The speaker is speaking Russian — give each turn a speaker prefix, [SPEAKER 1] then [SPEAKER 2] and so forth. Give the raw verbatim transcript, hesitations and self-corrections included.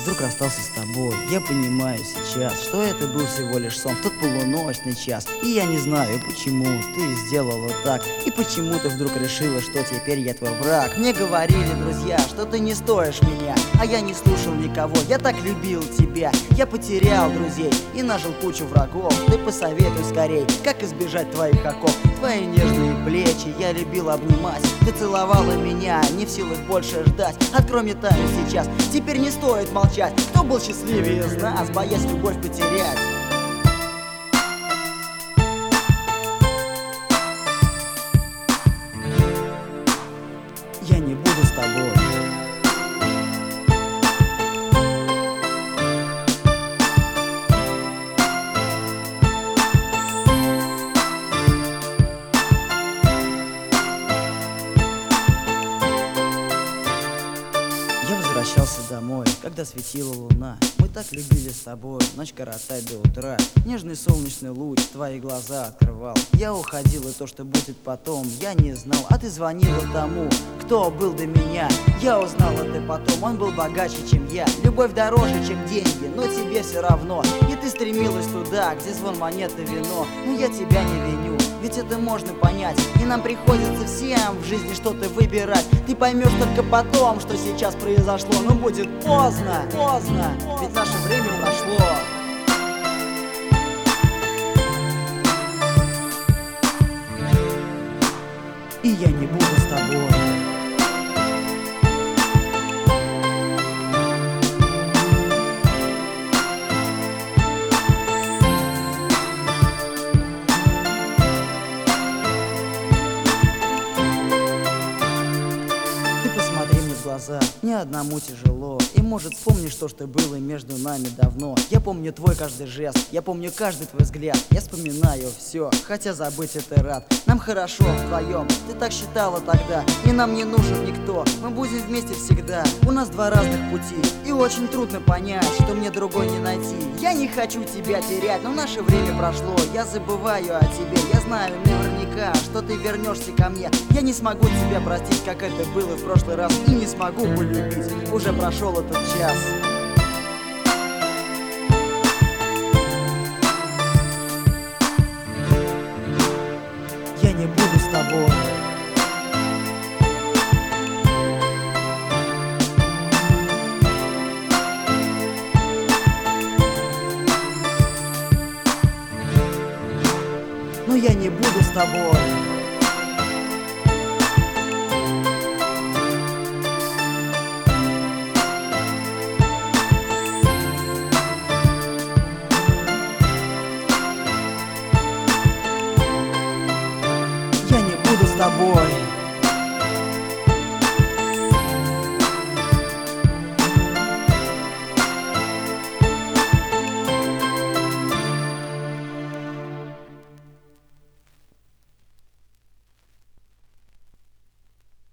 [SPEAKER 1] вдруг расстался с тобой. Я понимаю сейчас, что это был всего лишь сон в тот полуночный час. И я не знаю, почему ты сделала так, и почему ты вдруг решила, что теперь я твой враг. Мне говорили друзья, что ты не стоишь меня, а я не слушал никого, я так любил тебя. Я потерял друзей и нажил кучу врагов. Ты посоветуй скорей, как избежать твоих оков. Твои нежные плечи я любил обнимать. Ты целовала меня, не в силах больше ждать. Открой мне тайну сейчас, теперь не стоит молчать. Кто был счастливее из нас, боясь любовь потерять? Я не буду с тобой. Я возвращался домой, когда светила луна. Мы так любили с тобой ночь коротать до утра. Нежный солнечный луч твои глаза открывал. Я уходил, и то, что будет потом, я не знал. А ты звонила тому, кто был до меня. Я узнал это потом, он был богаче, чем я. Любовь дороже, чем деньги, но тебе все равно. И ты стремилась туда, где звон монеты вино. Но я тебя не виню, ведь это можно понять. И нам приходится всем в жизни что-то выбирать. Ты поймешь только потом, что сейчас произошло. Но будет поздно, поздно, ведь наше время прошло. И я не буду с тобой. Глаза. Ни одному тяжело. И может вспомнишь то, что было между нами давно. Я помню твой каждый жест, я помню каждый твой взгляд. Я вспоминаю все, хотя забыть это рад. Нам хорошо вдвоем, ты так считала тогда. И нам не нужен никто, мы будем вместе всегда. У нас два разных пути, и очень трудно понять, что мне другой не найти. Я не хочу тебя терять, но наше время прошло. Я забываю о тебе, я знаю наверняка, что ты вернешься ко мне. Я не смогу тебя простить, как это было в прошлый раз, и не смогу полюбить, уже прошел этот час. Я не буду с тобой. Но я не буду с тобой. Я не буду с тобой.